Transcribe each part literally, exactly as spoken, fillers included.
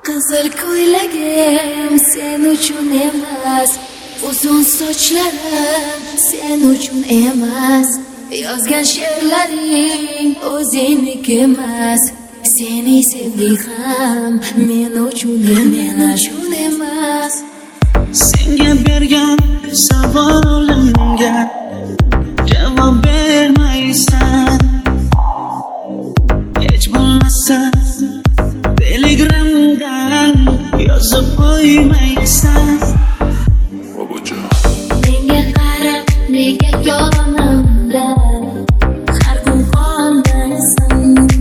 Qizil ko'ylagim sen uchun emas, uzun sochlarim sen uchun emas, yozgan she'rlaring o'zingniki emas, seni sevdik ham men uchun men uchun emas. Senga bergan savolimga javob bermaysan, hech bo'lmasa telegramdan yozib qo'ymaysan. Menga qarab nega yonimda har kun qolmaysan,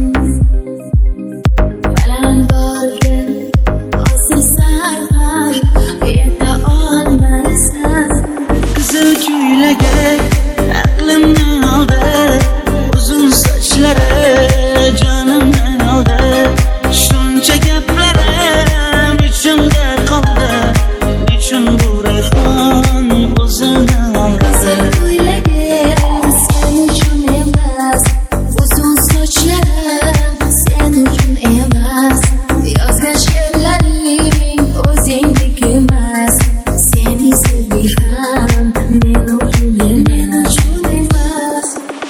baland bo'ldi osilsan ham yeta olmaysan. Qizil ko'ylagim aqlimdan oldi, uzun sochlari jonimdan oldi, shuncha gaplarim ichimda qoldi, nechun bu rayhon o'zidan oldi. Qizil ko'ylagim sen uchun emas, uzun sochlarim sen uchun emas, yozgan she'rlaring o'zingniki emas, seni sevdik ham men uchun men uchun emas.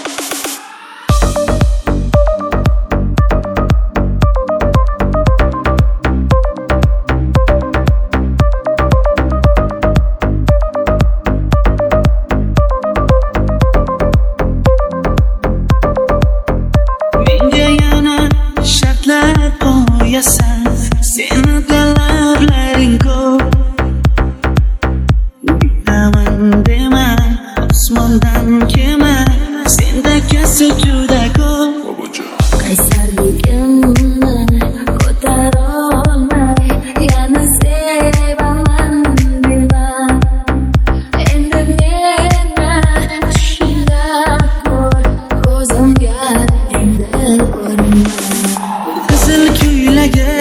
Menga yana shartlar qo'yasan, seni talablaring ko'p. Bilaman dema, osmondan kema, senda kasb juda ko'p. Qaysarligimni ko'tarolmay yana sevaman deman, endi meni tushingda ko'r, ko'zimga endi ko'rinma. Qizil ko'ylagim